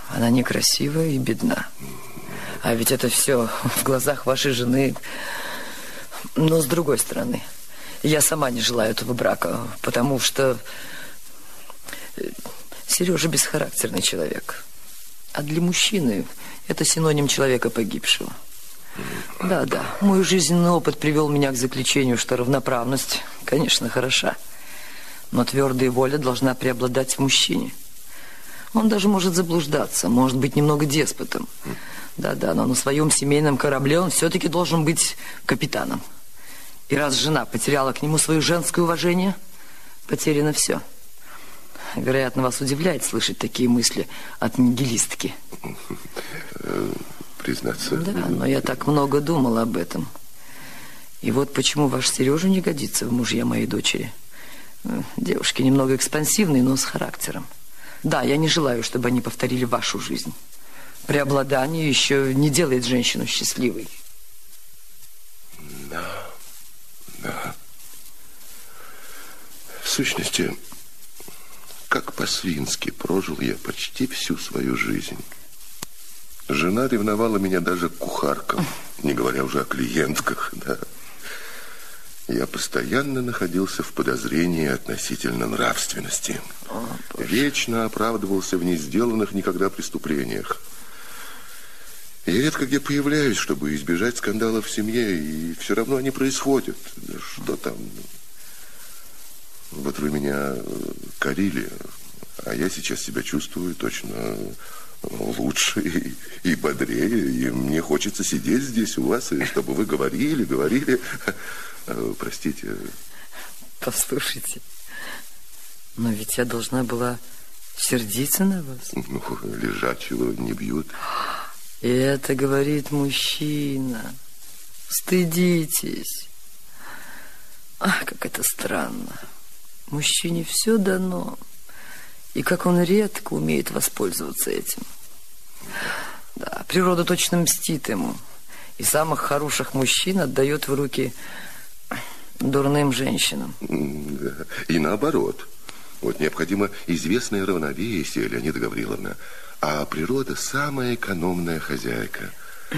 Она некрасивая и бедна. А ведь это все в глазах вашей жены. Но с другой стороны, я сама не желаю этого брака, потому что Сережа бесхарактерный человек. А для мужчины это синоним человека погибшего. Да, мой жизненный опыт привел меня к заключению, что равноправность, конечно, хороша, но твердая воля должна преобладать в мужчине. Он даже может заблуждаться, может быть немного деспотом. Да, но на своем семейном корабле он все-таки должен быть капитаном. И раз жена потеряла к нему свое женское уважение, потеряно все. Вероятно, вас удивляет слышать такие мысли от нигилистки. Признаться. Да, но я так много думала об этом. И вот почему ваш Сережа не годится в мужья моей дочери. Девушки немного экспансивные, но с характером. Да, я не желаю, чтобы они повторили вашу жизнь. Преобладание еще не делает женщину счастливой. Да. В сущности, как по-свински прожил я почти всю свою жизнь. Жена ревновала меня даже к кухаркам, не говоря уже о клиентках, да. Я постоянно находился в подозрении относительно нравственности. Вечно оправдывался в несделанных никогда преступлениях. Я редко где появляюсь, чтобы избежать скандалов в семье, и все равно они происходят. Что там? Вот вы меня корили, а я сейчас себя чувствую точно лучше и бодрее, и мне хочется сидеть здесь у вас, и чтобы вы говорили. Простите. Послушайте, но ведь я должна была сердиться на вас. Ну, лежачего не бьют. И это говорит мужчина. Стыдитесь. Ах, как это странно. Мужчине все дано. И как он редко умеет воспользоваться этим. Да, природа точно мстит ему. И самых хороших мужчин отдает в руки дурным женщинам. И наоборот. Вот необходимо известное равновесие, Леонида Гавриловна. А природа самая экономная хозяйка.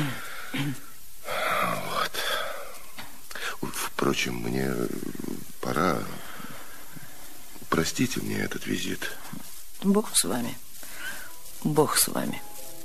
Вот. Впрочем, мне пора. Простите мне этот визит. Бог с вами. Бог с вами.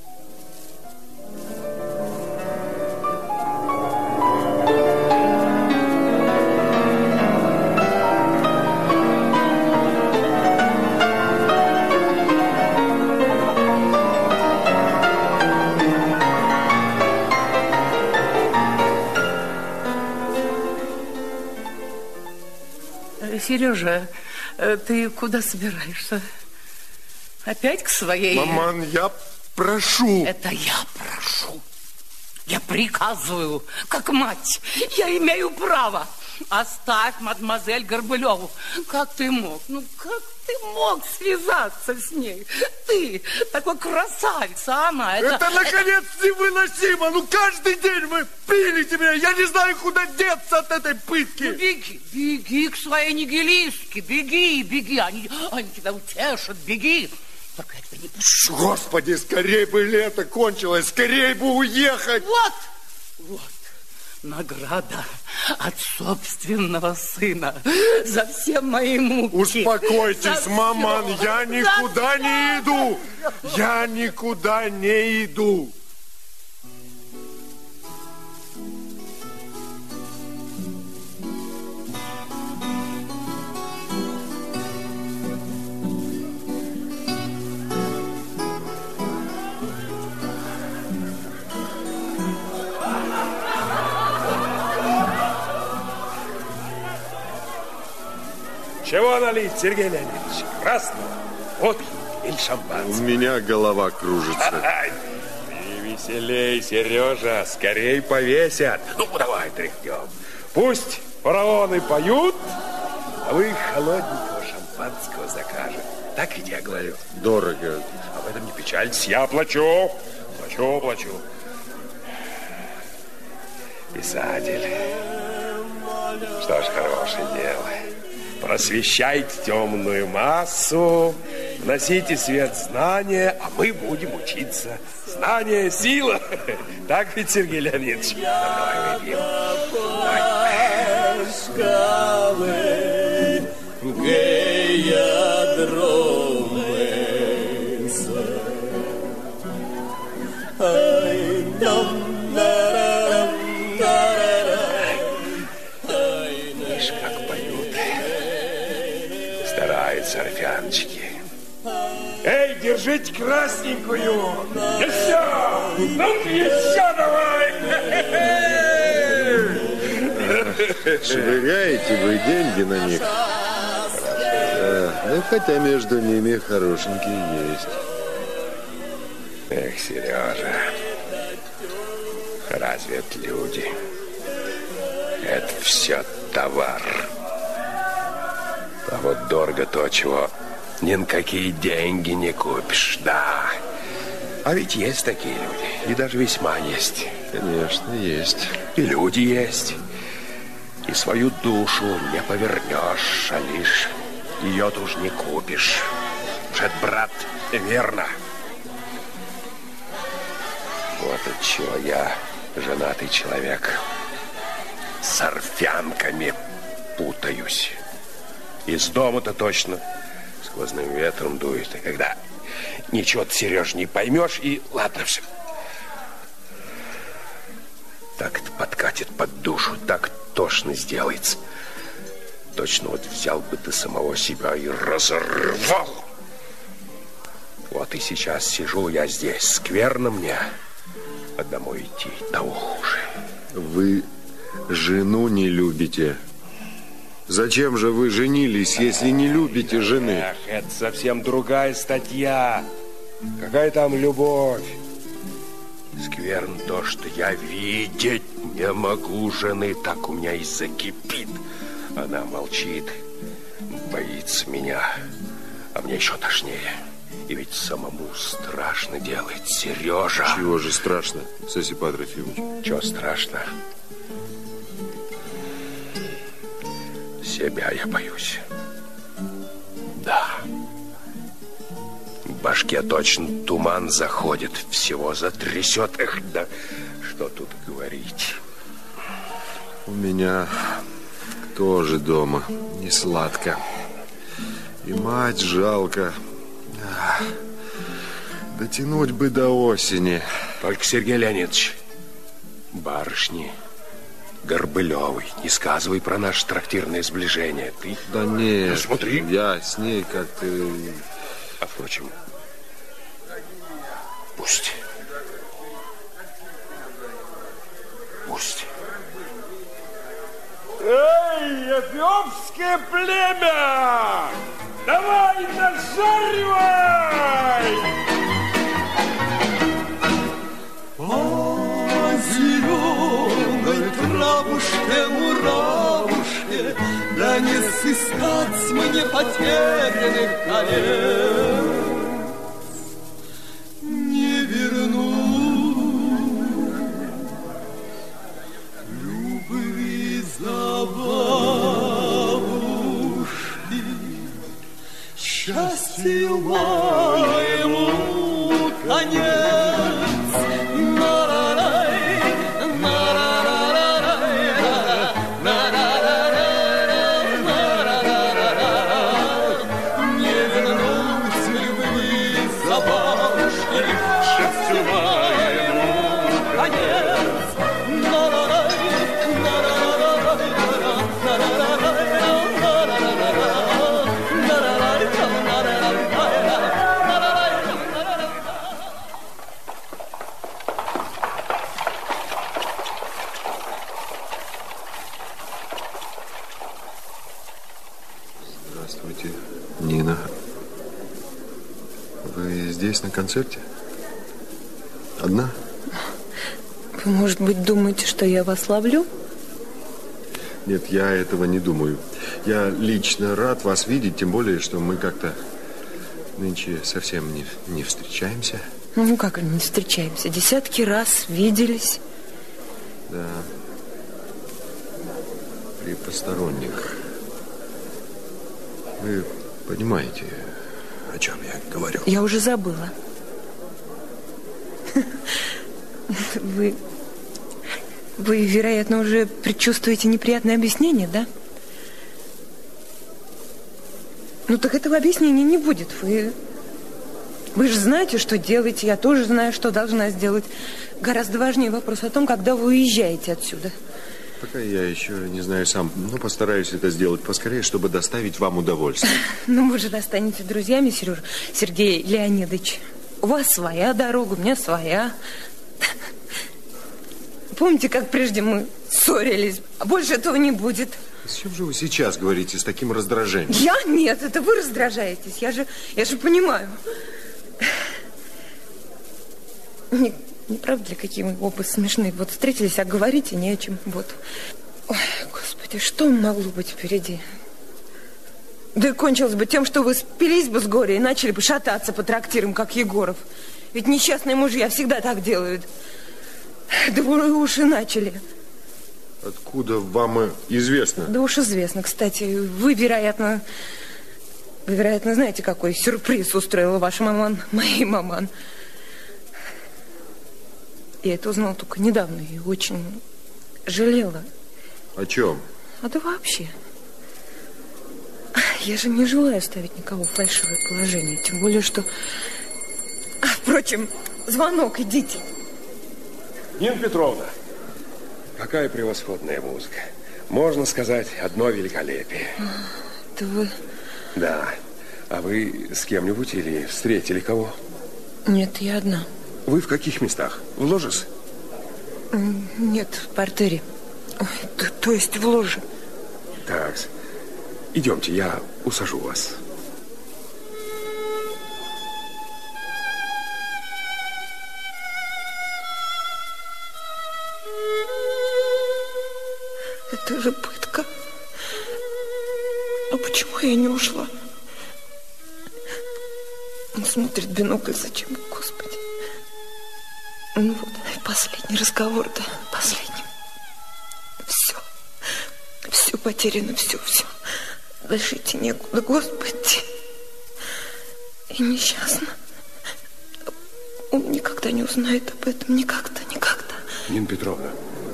Сережа, ты куда собираешься? Опять к своей... Маман, я прошу. Это я прошу. Я приказываю, как мать. Я имею право. Оставь мадемуазель Горбылеву. Как ты мог? Ну, как ты мог связаться с ней? Ты такой красавец, а она... Это наконец невыносимо. Ну, каждый день вы пилите меня. Я не знаю, куда деться от этой пытки. Ну, беги к своей нигилистке. Беги. Они тебя утешат, беги. Только я тебя не пущу. Господи, скорее бы лето кончилось, скорее бы уехать. Вот. Награда от собственного сына за все мои муки. Успокойтесь, маман, я никуда не иду. Я никуда не иду. Чего налить, Сергей Леонидович? Красного, водки или шампанского? У меня голова кружится. Ты веселей, Сережа, скорей повесят. Ну, давай тряхнем. Пусть фараоны поют, а вы холодненького шампанского закажете. Так ведь я говорю. Дорого. Об этом не печальтесь, я плачу. Плачу. Писатель. Что ж, хорошее дело. Просвещайте темную массу Носите свет знания, а мы будем учиться. Знание – сила. Так ведь, Сергей Леонидович? Давай выпьем. Видишь, как поют. Стараются орфяночки. Эй, держите красненькую! Еще! Ну-ка, еще давай! Швыряете вы деньги на них? Ну, хотя между ними хорошенькие есть. Эх, Сережа, разве это люди? Это все товар. А вот дорого то, чего ни на какие деньги не купишь, да. А ведь есть такие люди, и даже весьма есть. Конечно, есть. И люди есть. И свою душу не повернешь, а лишь ее-то уж не купишь. Уж это, брат, верно. Вот отчего я, женатый человек, с орфянками путаюсь. Из дома-то точно сквозным ветром дует. И когда ничего-то, Сереж, не поймешь, и ладно все. Так-то подкатит под душу, так тошно сделается. Точно вот взял бы ты самого себя и разорвал. Вот и сейчас сижу я здесь, скверно мне, а домой идти того хуже. Вы жену не любите. Зачем же вы женились, если не любите жены? Эх, это совсем другая статья. Какая там любовь? Скверно то, что я видеть не могу жены. Так у меня и закипит. Она молчит, боится меня, а мне еще тошнее. И ведь самому страшно делать, Сережа. Чего же страшно, Сосипат Трофимович? Чего страшно? Себя я боюсь. Да. В башке точно туман заходит, всего затрясет. Эх, да что тут говорить. У меня тоже дома не сладко. И мать жалко. Дотянуть бы до осени. Только, Сергей Леонидович, барышни Горбылевой не сказывай про наше трактирное сближение. Ты... Да нет, ну, смотри. Я с ней как-то... А впрочем, пусть. Пусть. Эй, эфиопское племя! Давай, нажаривай! По зеленой травушке, муравушке, да не сыскать мне потерянных колец. Не верну любви за бабушки, счастью моему конец. Здравствуйте, Нина. Вы здесь на концерте? Одна? Вы, может быть, думаете, что я вас ловлю? Нет, я этого не думаю. Я лично рад вас видеть, тем более, что мы как-то нынче совсем не встречаемся. Ну, как не встречаемся? Десятки раз виделись. Да. При посторонних. Вы понимаете, о чем я говорю? Я уже забыла. Вы, вероятно, уже предчувствуете неприятное объяснение, да? Ну, так этого объяснения не будет. Вы же знаете, что делаете, я тоже знаю, что должна сделать. Гораздо важнее вопрос о том, когда вы уезжаете отсюда. Пока я еще не знаю сам, но постараюсь это сделать поскорее, чтобы доставить вам удовольствие. Ну, вы же достанете друзьями, Сережа. Сергей Леонидович, у вас своя дорога, у меня своя. Помните, как прежде мы ссорились? А больше этого не будет. С чем же вы сейчас говорите с таким раздражением? Я? Нет, это вы раздражаетесь. Я же понимаю. Не правда ли, какие мы оба смешные? Вот встретились, а говорить и не о чем. Вот. Ой, Господи, что могло быть впереди? Да и кончилось бы тем, что вы спились бы с горя и начали бы шататься по трактирам, как Егоров. Ведь несчастные мужья всегда так делают. Да вы уж и начали. Откуда вам известно? Да уж известно. Кстати, вы, вероятно, знаете, какой сюрприз устроила ваша маман, моей маман. Я это узнала только недавно и очень жалела. О чем? А да вообще. Я же не желаю ставить никого в фальшивое положение. Тем более, что... Впрочем, звонок, идите. Нина Петровна, какая превосходная музыка. Можно сказать, одно великолепие. Это вы... Да. А вы с кем-нибудь или встретили кого? Нет, я одна. Вы в каких местах? В ложес? Нет, в партере. Ой, то есть в ложе. Так, идемте, я усажу вас. Это же пытка. А почему я не ушла? Он смотрит в бинокль, зачем, Господи. Ну вот, последний разговор, да, последний. Все потеряно, все. Дальше идти некуда, Господи. И несчастно. Он никогда не узнает об этом, никогда. Нина Петровна.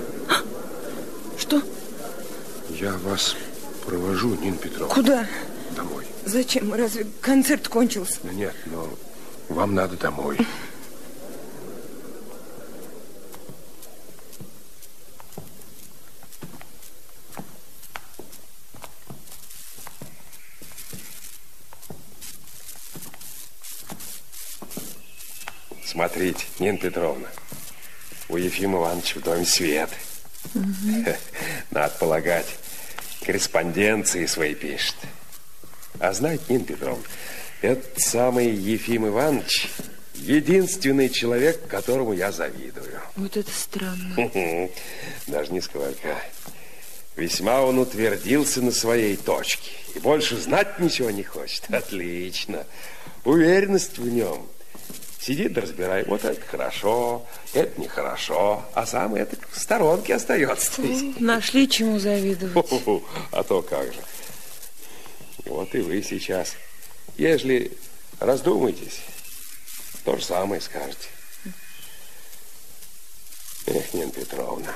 Что? Я вас провожу, Нина Петровна. Куда? Домой. Зачем? Разве концерт кончился? Да нет, но вам надо домой. Смотрите, Нина Петровна, у Ефима Ивановича в доме свет. Надо полагать, корреспонденции свои пишет. А знаете, Нина Петровна, этот самый Ефим Иванович единственный человек, которому я завидую. Вот это странно. Даже нисколько. Весьма он утвердился на своей точке и больше знать ничего не хочет. Отлично. Уверенность в нем. Сидит да разбирает. Вот это хорошо, это нехорошо. А сам это в сторонке остается. Нашли чему завидовать. А то как же. Вот и вы сейчас. Ежели раздумаетесь, то же самое скажете. Эх, Нина Петровна,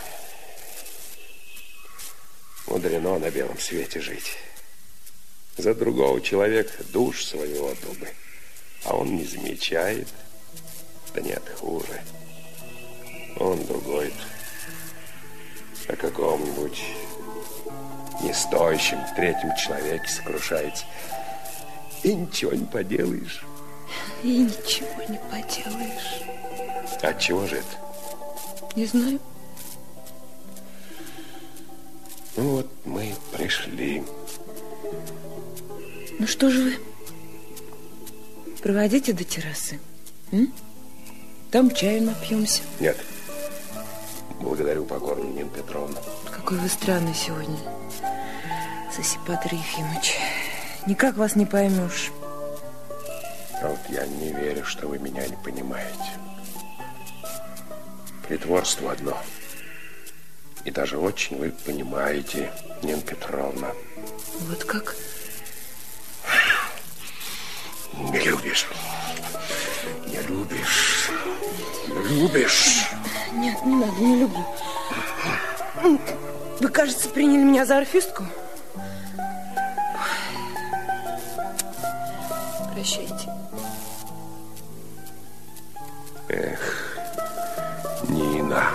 мудрено на белом свете жить. За другого человека душ свою отдал бы, а он не замечает. Да нет, хуже. Он другой-то о каком-нибудь нестоящем третьем человеке сокрушается. И ничего не поделаешь. И ничего не поделаешь. От чего же это? Не знаю. Ну вот мы пришли. Ну что же вы? Проводите до террасы. Там чаю напьемся. Нет. Благодарю покорно, Нина Петровна. Какой вы странный сегодня, Сосипатор Ефимович. Никак вас не поймешь. А вот я не верю, что вы меня не понимаете. Притворство одно. И даже очень вы понимаете, Нина Петровна. Вот как? Не любишь. Не любишь. Любишь. Нет, не надо, не люблю. Вы, кажется, приняли меня за орфистку. Прощайте. Эх, Нина.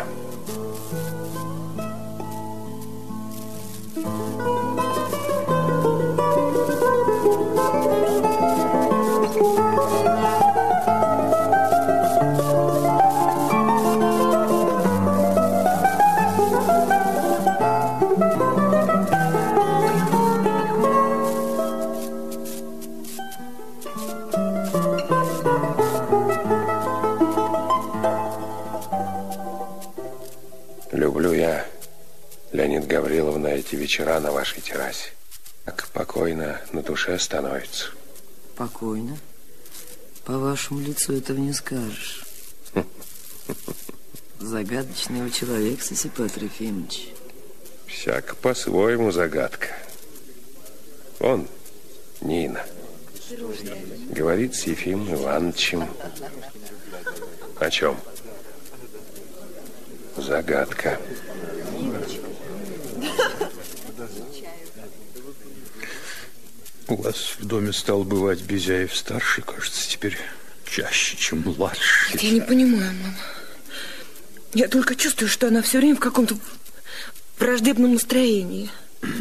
Люблю я, Леонид Гавриловна, эти вечера на вашей террасе. Так покойно на душе становится. Покойно? По вашему лицу этого не скажешь. Загадочный человек, Сосипат Трофимович. Всяко по-своему загадка. Он, Нина, говорит с Ефимом Ивановичем. О чем? Загадка. У вас в доме стал бывать Безяев-старший, кажется, теперь чаще, чем младший. Я не понимаю, мама. Я только чувствую, что она все время в каком-то враждебном настроении.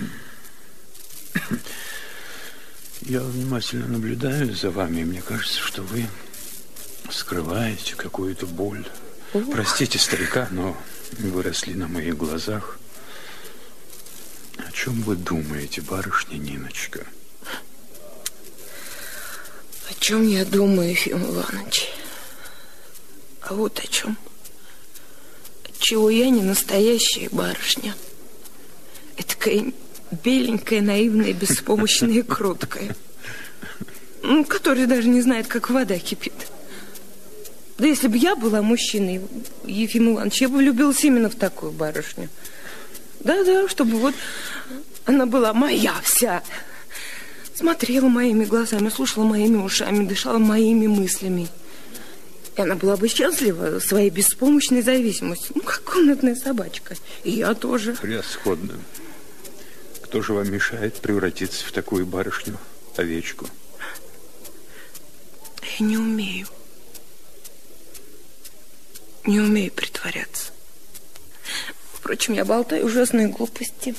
Я внимательно наблюдаю за вами, и мне кажется, что вы скрываете какую-то боль. Простите, старика, но выросли на моих глазах. О чем вы думаете, барышня Ниночка? О чем я думаю, Ефим Иванович? А вот о чем. Отчего я не настоящая барышня. Этакая беленькая, наивная, беспомощная и кроткая. Которая даже не знает, как вода кипит. Да если бы я была мужчиной, Ефим Иванович, я бы влюбилась именно в такую барышню. Да-да, чтобы вот она была моя вся. Смотрела моими глазами, слушала моими ушами, дышала моими мыслями. И она была бы счастлива своей беспомощной зависимостью. Ну, как комнатная собачка. И я тоже. Превосходно. Кто же вам мешает превратиться в такую барышню, овечку? Я не умею. Не умею притворяться. Впрочем, я болтаю ужасные глупости.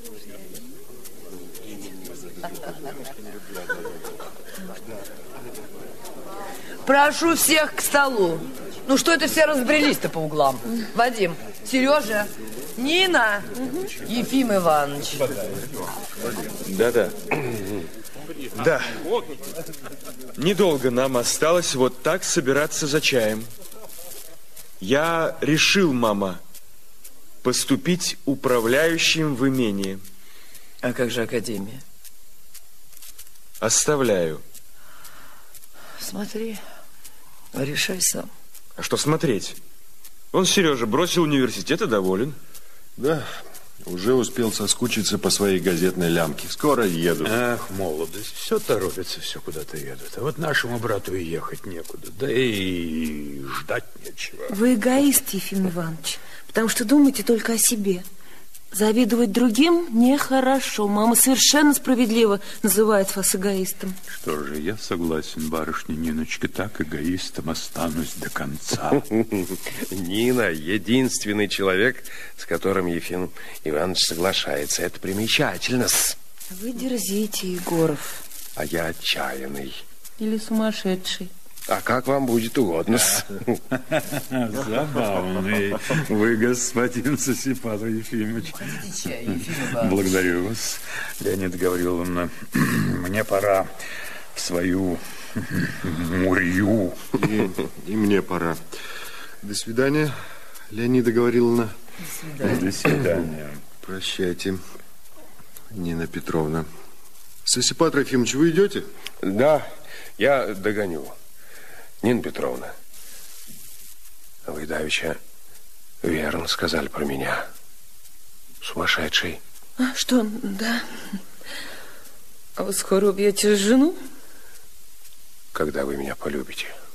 Прошу всех к столу. Ну что это все разбрелись-то по углам? Вадим, Сережа, Нина, Ефим Иванович. Да-да. Да. Недолго нам осталось вот так собираться за чаем. Я решил, мама, поступить управляющим в имении. А как же академия? Оставляю. Смотри, решай сам. А что смотреть? Он, Сережа, бросил университет и доволен. Да, уже успел соскучиться по своей газетной лямке. Скоро еду. Ах, молодость, все торопится, все куда-то едут. А вот нашему брату и ехать некуда, да и ждать нечего. Вы эгоист, Ефим Иванович, потому что думаете только о себе. Завидовать другим нехорошо. Мама совершенно справедливо называет вас эгоистом. Что же, я согласен, барышня Ниночка, так эгоистом останусь до конца. Нина — единственный человек, с которым Ефим Иванович соглашается. Это примечательно-с. Вы дерзите, Егоров. А я отчаянный. Или сумасшедший. А как вам будет угодно-с. Забавный вы, господин Сосипат Ефимович. Благодарю вас, Леонид Гавриловна. Мне пора в свою мурью. И мне пора. До свидания, Леонида Гавриловна. До свидания. Прощайте, Нина Петровна. Сосипат Трофимович, вы идете? Да, я догоню. Нина Петровна, вы давеча верно сказали про меня. Сумасшедший. А что, да? А вы скоро убьете жену? когда вы меня полюбите.